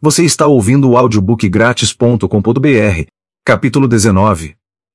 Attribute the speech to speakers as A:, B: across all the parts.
A: Você está ouvindo o audiobookgratis.com.br, capítulo 19.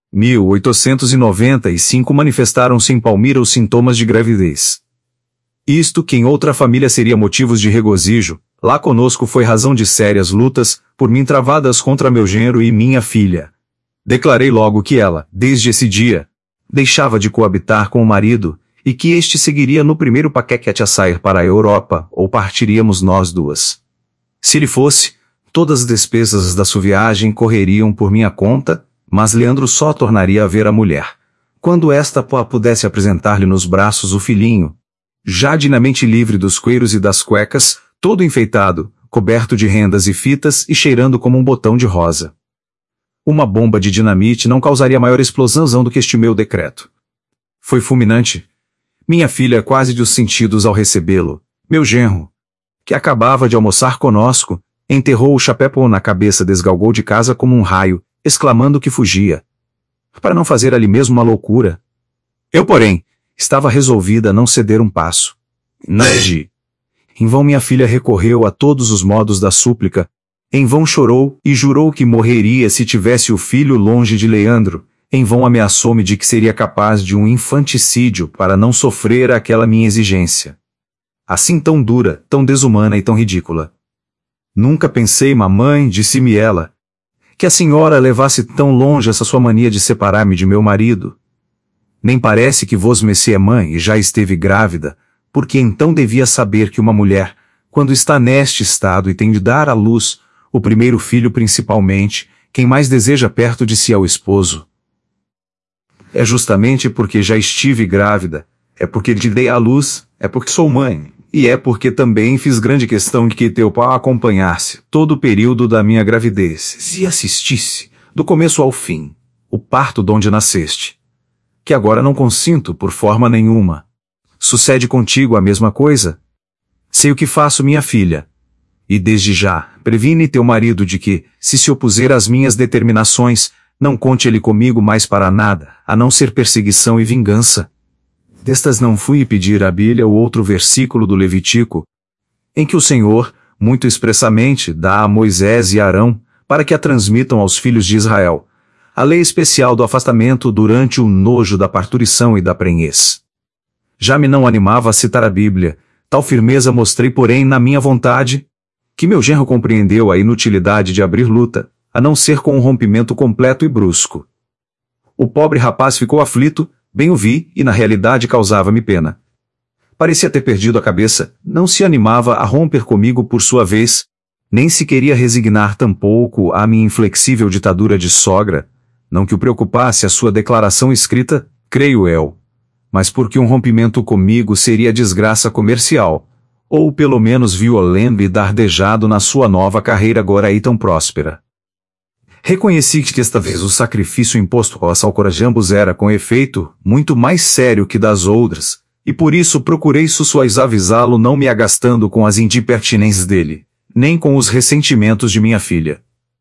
A: 1895 manifestaram-se em Palmira os sintomas de gravidez. Isto que em outra família seria motivos de regozijo, lá conosco foi razão de sérias lutas, por mim travadas contra meu genro e minha filha. Declarei logo que ela, desde esse dia, deixava de coabitar com o marido, e que este seguiria no primeiro paquete a sair para a Europa, ou partiríamos nós duas. Se ele fosse, todas as despesas da sua viagem correriam por minha conta, mas Leandro só tornaria a ver a mulher, quando esta pudesse apresentar-lhe nos braços o filhinho, já dignamente livre dos cueiros e das cuecas, todo enfeitado, coberto de rendas e fitas e cheirando como um botão de rosa. Uma bomba de dinamite não causaria maior explosão do que este meu decreto. Foi fulminante. Minha filha quase de os sentidos ao recebê-lo. Meu genro, que acabava de almoçar conosco, enterrou o chapéu na cabeça, desgalgou de casa como um raio, exclamando que fugia, para não fazer ali mesmo uma loucura. Eu, porém, estava resolvida a não ceder um passo. Não agi. Em vão minha filha recorreu a todos os modos da súplica, em vão chorou e jurou que morreria se tivesse o filho longe de Leandro, em vão ameaçou-me de que seria capaz de um infanticídio para não sofrer aquela minha exigência. Assim tão dura, tão desumana e tão ridícula. Nunca pensei, mamãe, disse-me ela, que a senhora levasse tão longe essa sua mania de separar-me de meu marido. Nem parece que vosmecê é mãe e já esteve grávida, porque então devia saber que uma mulher, quando está neste estado e tem de dar à luz, o primeiro filho principalmente, quem mais deseja perto de si é o esposo. É justamente porque já estive grávida, é porque lhe dei à luz, é porque sou mãe, e é porque também fiz grande questão de que teu pai acompanhasse todo o período da minha gravidez, se assistisse, do começo ao fim, o parto donde nasceste. Que agora não consinto por forma nenhuma. Sucede contigo a mesma coisa? Sei o que faço, minha filha. E desde já, previne teu marido de que, se opuser às minhas determinações, não conte ele comigo mais para nada, a não ser perseguição e vingança. Destas não fui pedir à Bíblia o outro versículo do Levítico, em que o Senhor, muito expressamente, dá a Moisés e Arão, para que a transmitam aos filhos de Israel, a lei especial do afastamento durante o nojo da parturição e da prenhez. Já me não animava a citar a Bíblia, tal firmeza mostrei porém na minha vontade, que meu genro compreendeu a inutilidade de abrir luta, a não ser com um rompimento completo e brusco. O pobre rapaz ficou aflito, bem o vi, e na realidade causava-me pena. Parecia ter perdido a cabeça, não se animava a romper comigo por sua vez, nem se queria resignar tampouco à minha inflexível ditadura de sogra, não que o preocupasse a sua declaração escrita, creio eu, mas porque um rompimento comigo seria desgraça comercial, ou pelo menos violento e dardejado na sua nova carreira agora aí tão próspera. Reconheci que esta vez o sacrifício imposto aos alcorajambos era, com efeito, muito mais sério que das outras, e por isso procurei suavizá-lo não me agastando com as impertinências dele, nem com os ressentimentos de minha filha.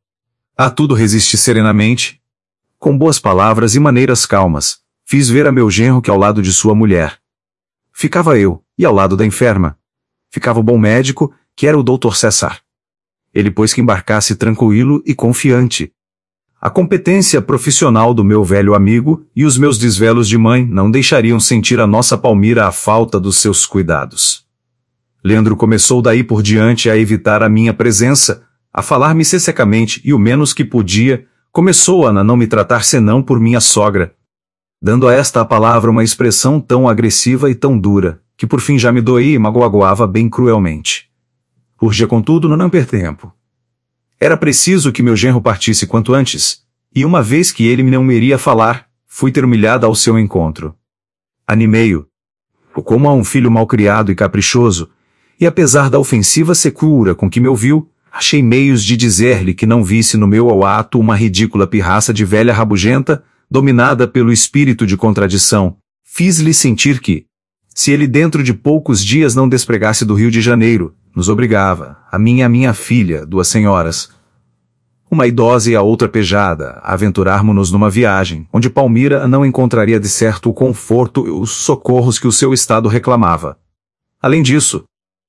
A: A tudo resisti serenamente. Com boas palavras e maneiras calmas, fiz ver a meu genro que ao lado de sua mulher ficava eu, e ao lado da enferma ficava o bom médico, que era o Dr. César. Ele pôs que embarcasse tranquilo e confiante. A competência profissional do meu velho amigo e os meus desvelos de mãe não deixariam sentir a nossa Palmira a falta dos seus cuidados. Leandro começou daí por diante a evitar a minha presença, a falar-me secamente e o menos que podia, começou a não me tratar senão por minha sogra, dando a esta a palavra uma expressão tão agressiva e tão dura, que por fim já me doía e magoava bem cruelmente. Urgia contudo não perder tempo. Era preciso que meu genro partisse quanto antes, e uma vez que ele não me iria falar, fui ter humilhada ao seu encontro. Animei-o, como a um filho malcriado e caprichoso, e apesar da ofensiva secura com que me ouviu, achei meios de dizer-lhe que não visse no meu ato uma ridícula pirraça de velha rabugenta, dominada pelo espírito de contradição. Fiz-lhe sentir que, se ele dentro de poucos dias não despregasse do Rio de Janeiro, nos obrigava, a minha filha, duas senhoras, uma idosa e a outra pejada, a aventurarmos-nos numa viagem, onde Palmira não encontraria de certo o conforto e os socorros que o seu estado reclamava. Além disso,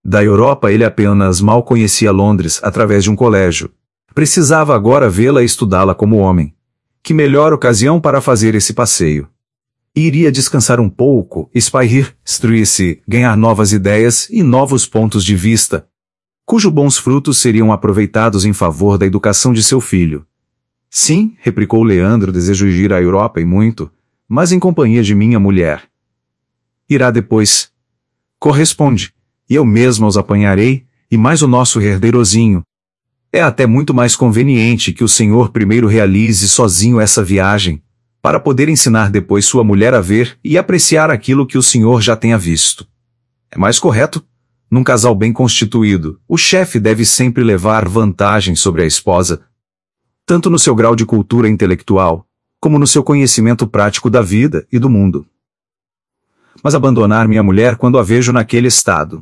A: Da Europa ele apenas mal conhecia Londres através de um colégio. Precisava agora vê-la e estudá-la como homem. Que melhor ocasião para fazer esse passeio? Iria descansar um pouco, espairir, instruir-se, ganhar novas ideias e novos pontos de vista, cujos bons frutos seriam aproveitados em favor da educação de seu filho. Sim, replicou Leandro, desejo ir à Europa e muito, mas em companhia de minha mulher. Irá depois. Corresponde, e eu mesmo os apanharei, e mais o nosso herdeirozinho. É até muito mais conveniente que o senhor primeiro realize sozinho essa viagem, para poder ensinar depois sua mulher a ver e apreciar aquilo que o senhor já tenha visto. É mais correto? Num casal bem constituído, o chefe deve sempre levar vantagem sobre a esposa, tanto no seu grau de cultura intelectual, como no seu conhecimento prático da vida e do mundo. Mas abandonar minha mulher quando a vejo naquele estado?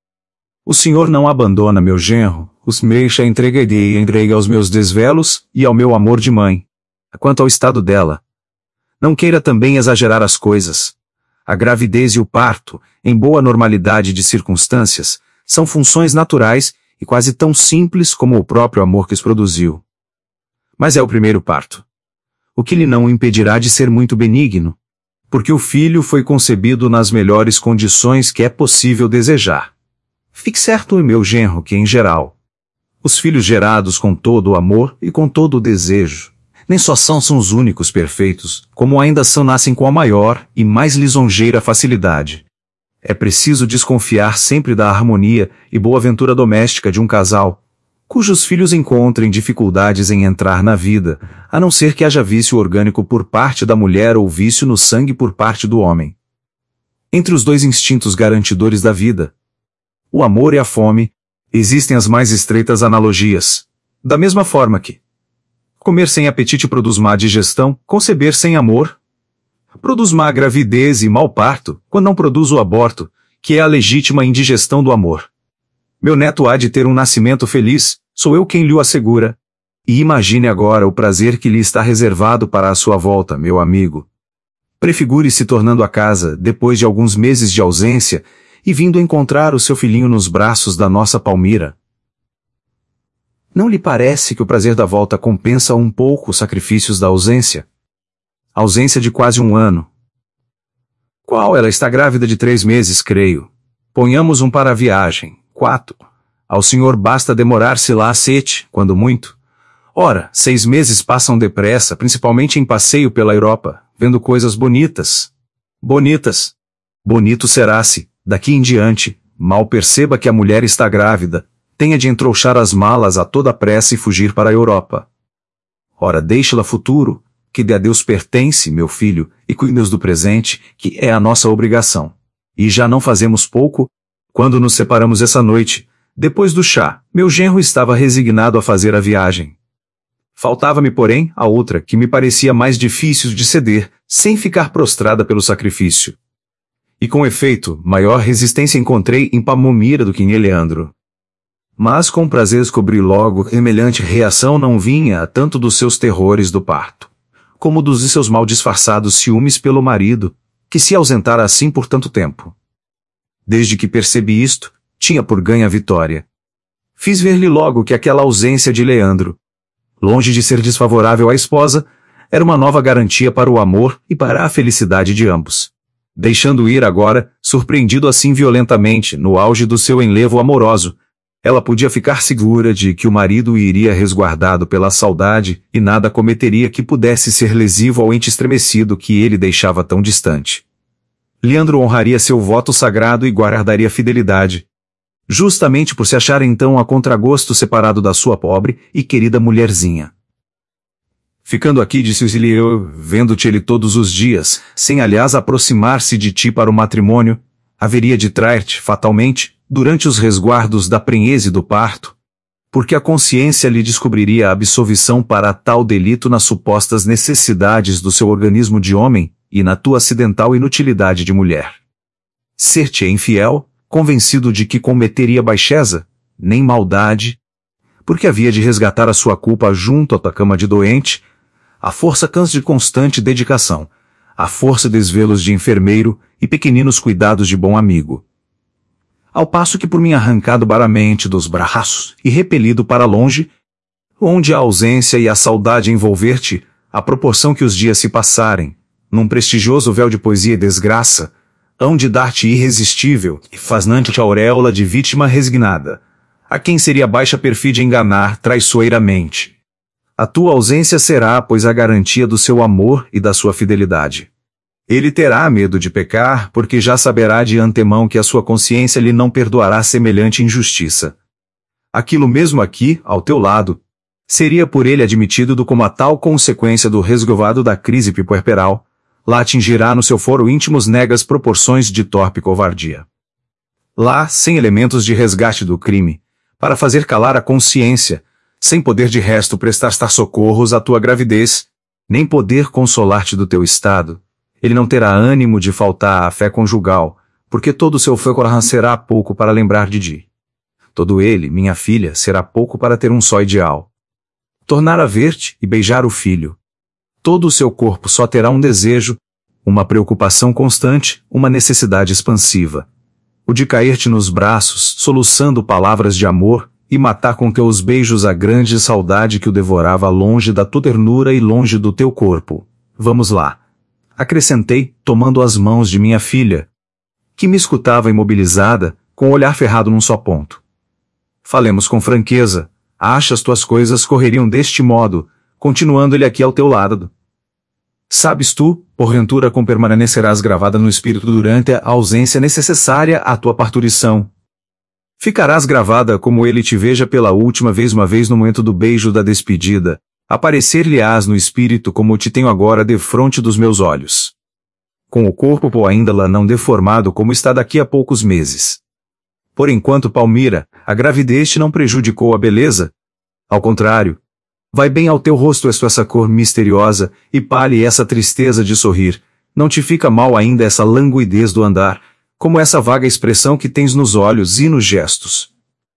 A: O senhor não abandona meu genro, os meixa entrega aos meus desvelos e ao meu amor de mãe. Quanto ao estado dela, não queira também exagerar as coisas. A gravidez e o parto, em boa normalidade de circunstâncias, são funções naturais e quase tão simples como o próprio amor que os produziu. Mas é o primeiro parto. O que lhe não impedirá de ser muito benigno, porque o filho foi concebido nas melhores condições que é possível desejar. Fique certo, meu genro, que em geral, os filhos gerados com todo o amor e com todo o desejo, nem só são os únicos perfeitos, como ainda nascem com a maior e mais lisonjeira facilidade. É preciso desconfiar sempre da harmonia e boa-ventura doméstica de um casal, cujos filhos encontrem dificuldades em entrar na vida, a não ser que haja vício orgânico por parte da mulher ou vício no sangue por parte do homem. Entre os dois instintos garantidores da vida, o amor e a fome, existem as mais estreitas analogias. Da mesma forma que comer sem apetite produz má digestão, conceber sem amor produz má gravidez e mau parto, quando não produz o aborto, que é a legítima indigestão do amor. Meu neto há de ter um nascimento feliz, sou eu quem lhe o assegura. E imagine agora o prazer que lhe está reservado para a sua volta, meu amigo. Prefigure-se tornando a casa, depois de alguns meses de ausência, e vindo encontrar o seu filhinho nos braços da nossa Palmira. Não lhe parece que o prazer da volta compensa um pouco os sacrifícios da ausência? Ausência de quase um ano. Qual? Ela está grávida de 3 meses, creio. Ponhamos um para a viagem. 4. Ao senhor basta demorar-se lá 7, quando muito. Ora, 6 meses passam depressa, principalmente em passeio pela Europa, vendo coisas bonitas. Bonitas. Bonito será-se, daqui em diante, mal perceba que a mulher está grávida, tenha de entrouxar as malas a toda pressa e fugir para a Europa. Ora, deixe-la futuro, que de a Deus pertence, meu filho, e cuide-nos do presente, que é a nossa obrigação. E já não fazemos pouco. Quando nos separamos essa noite, depois do chá, meu genro estava resignado a fazer a viagem. Faltava-me, porém, a outra, que me parecia mais difícil de ceder, sem ficar prostrada pelo sacrifício. E com efeito, maior resistência encontrei em Palmira do que em Eleandro. Mas com prazer descobri logo que semelhante reação não vinha tanto dos seus terrores do parto, como dos de seus mal disfarçados ciúmes pelo marido, que se ausentara assim por tanto tempo. Desde que percebi isto, tinha por ganho a vitória. Fiz ver-lhe logo que aquela ausência de Leandro, longe de ser desfavorável à esposa, era uma nova garantia para o amor e para a felicidade de ambos. Deixando ir agora, surpreendido assim violentamente, no auge do seu enlevo amoroso, ela podia ficar segura de que o marido iria resguardado pela saudade e nada cometeria que pudesse ser lesivo ao ente estremecido que ele deixava tão distante. Leandro honraria seu voto sagrado e guardaria fidelidade, justamente por se achar então a contragosto separado da sua pobre e querida mulherzinha. Ficando aqui, disse-lhe eu, vendo-te ele todos os dias, sem aliás aproximar-se de ti para o matrimônio, haveria de trair-te, fatalmente, durante os resguardos da prenheze do parto, porque a consciência lhe descobriria a absolvição para tal delito nas supostas necessidades do seu organismo de homem e na tua acidental inutilidade de mulher. Ser-te infiel, convencido de que cometeria baixeza, nem maldade, porque havia de resgatar a sua culpa junto à tua cama de doente, a força cansa de constante dedicação, a força desvelos de enfermeiro e pequeninos cuidados de bom amigo. ao passo que por mim arrancado baramente dos braços e repelido para longe, onde a ausência e a saudade envolver-te, à proporção que os dias se passarem, num prestigioso véu de poesia e desgraça, hão de dar-te irresistível e fascinante auréola de vítima resignada, a quem seria baixa perfídia enganar traiçoeiramente. A tua ausência será, pois, a garantia do seu amor e da sua fidelidade. Ele terá medo de pecar, porque já saberá de antemão que a sua consciência lhe não perdoará semelhante injustiça. Aquilo mesmo aqui, ao teu lado, seria por ele admitido como a tal consequência do resgovado da crise puerperal, lá atingirá no seu foro íntimos negas proporções de torpe covardia. Lá, sem elementos de resgate do crime, para fazer calar a consciência, sem poder de resto prestar socorros à tua gravidez, nem poder consolar-te do teu estado, ele não terá ânimo de faltar à fé conjugal, porque todo o seu coração será pouco para lembrar de ti. Todo ele, minha filha, será pouco para ter um só ideal. Tornar a ver-te e beijar o filho. Todo o seu corpo só terá um desejo, uma preocupação constante, uma necessidade expansiva. O de cair-te nos braços, soluçando palavras de amor, e matar com teus beijos a grande saudade que o devorava longe da tua ternura e longe do teu corpo. Vamos lá. Acrescentei, tomando as mãos de minha filha, que me escutava imobilizada, com o olhar ferrado num só ponto. Falemos com franqueza. Achas tuas coisas correriam deste modo, continuando ele aqui ao teu lado? Sabes tu, porventura, como permanecerás gravada no espírito durante a ausência necessária à tua parturição? Ficarás gravada como ele te veja pela última vez uma vez no momento do beijo da despedida, aparecer-lhe-ás no espírito como te tenho agora defronte dos meus olhos. Com o corpo ainda lá não deformado como está daqui a poucos meses. Por enquanto, Palmira, a gravidez te não prejudicou a beleza? Ao contrário, vai bem ao teu rosto essa cor misteriosa, e pale essa tristeza de sorrir, não te fica mal ainda essa languidez do andar, como essa vaga expressão que tens nos olhos e nos gestos.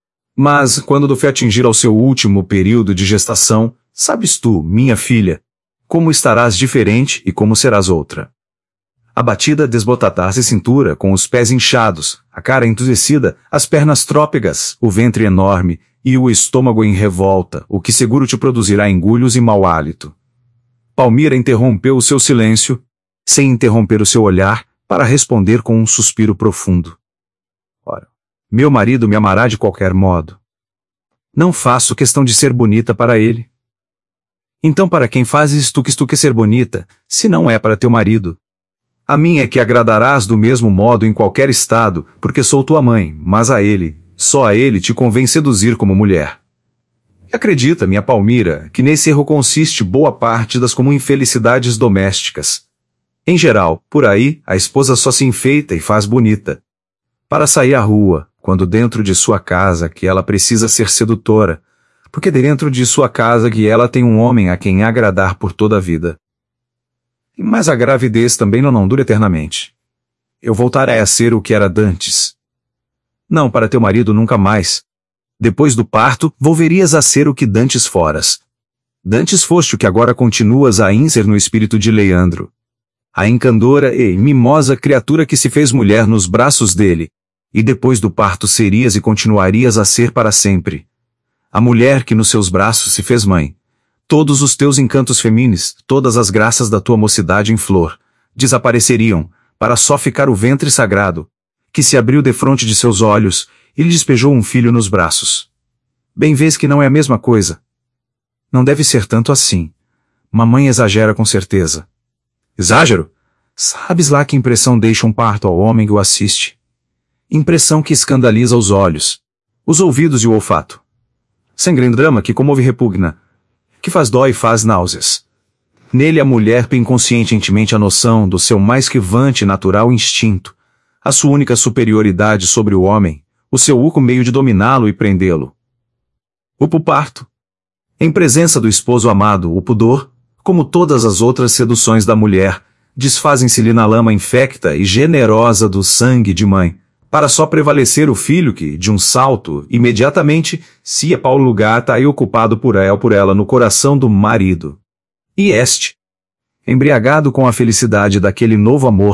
A: Mas, quando do fé atingir ao seu último período de gestação, sabes tu, minha filha, como estarás diferente e como serás outra. Abatida desbotatar-se cintura, com os pés inchados, a cara entumecida, as pernas trópegas, o ventre enorme, e o estômago em revolta, o que seguro te produzirá engulhos e mau hálito. Palmira interrompeu o seu silêncio, sem interromper o seu olhar, para responder com um suspiro profundo. Ora, meu marido me amará de qualquer modo. Não faço questão de ser bonita para ele. Então para quem fazes tu que ser bonita, se não é para teu marido? A mim é que agradarás do mesmo modo em qualquer estado, porque sou tua mãe, mas a ele, só a ele te convém seduzir como mulher. E acredita, minha Palmira, que nesse erro consiste boa parte das comuns infelicidades domésticas. Em geral, por aí, a esposa só se enfeita e faz bonita para sair à rua, quando dentro de sua casa que ela precisa ser sedutora, porque dentro de sua casa que ela tem um homem a quem agradar por toda a vida. Mas a gravidez também não dura eternamente. Eu voltarei a ser o que era dantes. Não para teu marido nunca mais. Depois do parto, volverias a ser o que dantes foras. Dantes foste o que agora continuas a ser no espírito de Leandro. A encandora e mimosa criatura que se fez mulher nos braços dele, e depois do parto serias e continuarias a ser para sempre. A mulher que nos seus braços se fez mãe. Todos os teus encantos femininos, todas as graças da tua mocidade em flor, desapareceriam, para só ficar o ventre sagrado, que se abriu defronte de seus olhos, e lhe despejou um filho nos braços. Bem vês que não é a mesma coisa. Não deve ser tanto assim. Mamãe exagera com certeza. Exagero? Sabes lá que impressão deixa um parto ao homem que o assiste? Impressão que escandaliza os olhos, os ouvidos e o olfato. Sangrendrama que comove e repugna, que faz dó e faz náuseas. Nele a mulher tem inconscientemente a noção do seu mais que vante natural instinto, a sua única superioridade sobre o homem, o seu único meio de dominá-lo e prendê-lo. O parto. Em presença do esposo amado, o pudor, como todas as outras seduções da mulher, desfazem-se-lhe na lama infecta e generosa do sangue de mãe, para só prevalecer o filho que, de um salto, imediatamente, se é para o lugar tá aí ocupado por ela no coração do marido. E este, embriagado com a felicidade daquele novo amor,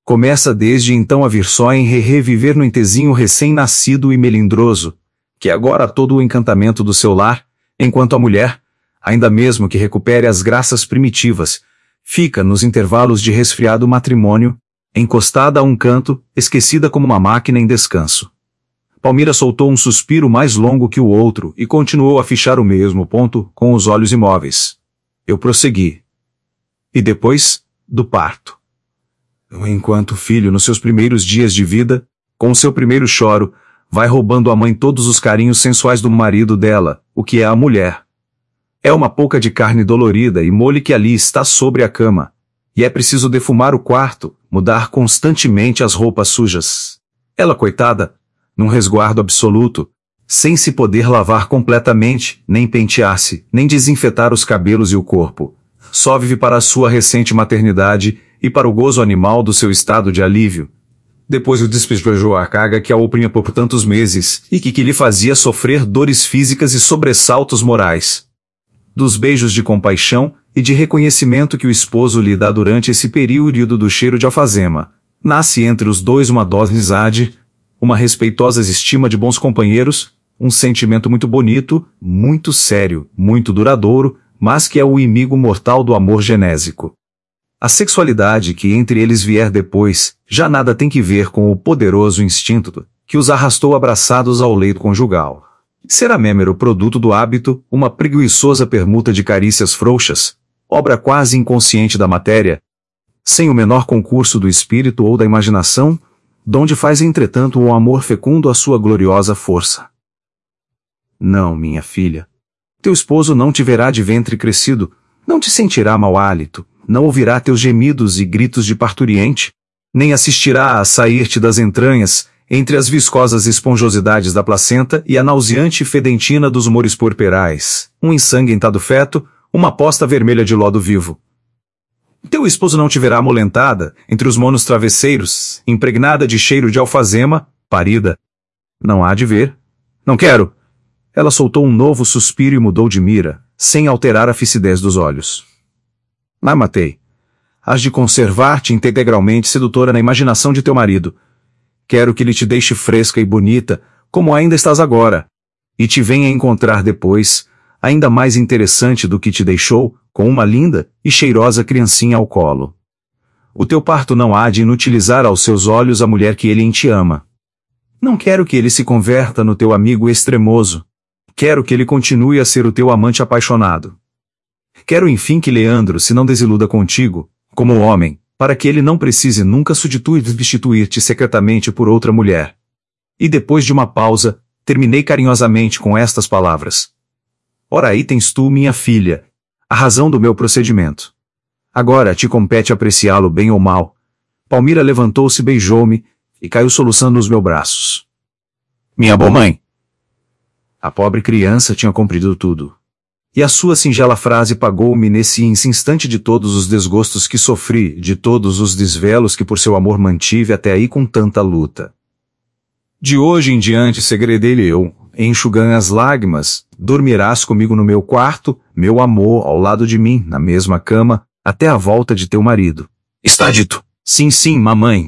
A: Começa desde então a vir só em reviver no entezinho recém-nascido e melindroso, que é agora todo o encantamento do seu lar, enquanto a mulher, ainda mesmo que recupere as graças primitivas, fica nos intervalos de resfriado matrimônio, encostada a um canto, esquecida como uma máquina em descanso. Palmira soltou um suspiro mais longo que o outro e continuou a fichar o mesmo ponto, com os olhos imóveis. Eu prossegui. E depois, do parto. Enquanto o filho, nos seus primeiros dias de vida, com o seu primeiro choro, vai roubando à mãe todos os carinhos sensuais do marido dela, o que é a mulher. É uma pouca de carne dolorida e mole que ali está sobre a cama. E é preciso defumar o quarto, mudar constantemente as roupas sujas. Ela, coitada, num resguardo absoluto, sem se poder lavar completamente, nem pentear-se, nem desinfetar os cabelos e o corpo. Só vive para a sua recente maternidade e para o gozo animal do seu estado de alívio. Depois o despejou a carga que a oprimia por tantos meses e que lhe fazia sofrer dores físicas e sobressaltos morais. Dos beijos de compaixão e de reconhecimento que o esposo lhe dá durante esse período do cheiro de alfazema, nasce entre os dois uma dose de amizade, uma respeitosa estima de bons companheiros, um sentimento muito bonito, muito sério, muito duradouro, mas que é o inimigo mortal do amor genésico. A sexualidade que entre eles vier depois, já nada tem que ver com o poderoso instinto que os arrastou abraçados ao leito conjugal. Será mero produto do hábito, uma preguiçosa permuta de carícias frouxas, obra quase inconsciente da matéria, sem o menor concurso do espírito ou da imaginação, donde faz entretanto o amor fecundo a sua gloriosa força. Não, minha filha. Teu esposo não te verá de ventre crescido, não te sentirá mau hálito, não ouvirá teus gemidos e gritos de parturiente, nem assistirá a sair-te das entranhas, entre as viscosas esponjosidades da placenta e a nauseante fedentina dos humores puerperais, um ensanguentado feto, uma posta vermelha de lodo vivo. Teu esposo não te verá amolentada, entre os monos travesseiros, impregnada de cheiro de alfazema, parida. Não há de ver. Não quero. Ela soltou um novo suspiro e mudou de mira, sem alterar a fixidez dos olhos. Matei. Hás de conservar-te integralmente sedutora na imaginação de teu marido. Quero que ele te deixe fresca e bonita, como ainda estás agora, e te venha encontrar depois, ainda mais interessante do que te deixou, com uma linda e cheirosa criancinha ao colo. O teu parto não há de inutilizar aos seus olhos a mulher que ele em te ama. Não quero que ele se converta no teu amigo extremoso. Quero que ele continue a ser o teu amante apaixonado. Quero enfim que Leandro se não desiluda contigo, como homem, para que ele não precise nunca substituir-te secretamente por outra mulher. E depois de uma pausa, terminei carinhosamente com estas palavras. Ora aí tens tu, minha filha, a razão do meu procedimento. Agora te compete apreciá-lo bem ou mal. Palmira levantou-se, beijou-me, e caiu soluçando nos meus braços. Minha boa mãe! A pobre criança tinha compreendido tudo. E a sua singela frase pagou-me nesse instante de todos os desgostos que sofri, de todos os desvelos que por seu amor mantive até aí com tanta luta. De hoje em diante segredei-lhe eu, enxugando as lágrimas, dormirás comigo no meu quarto, meu amor, ao lado de mim, na mesma cama, até a volta de teu marido. Está dito. Sim, sim, mamãe.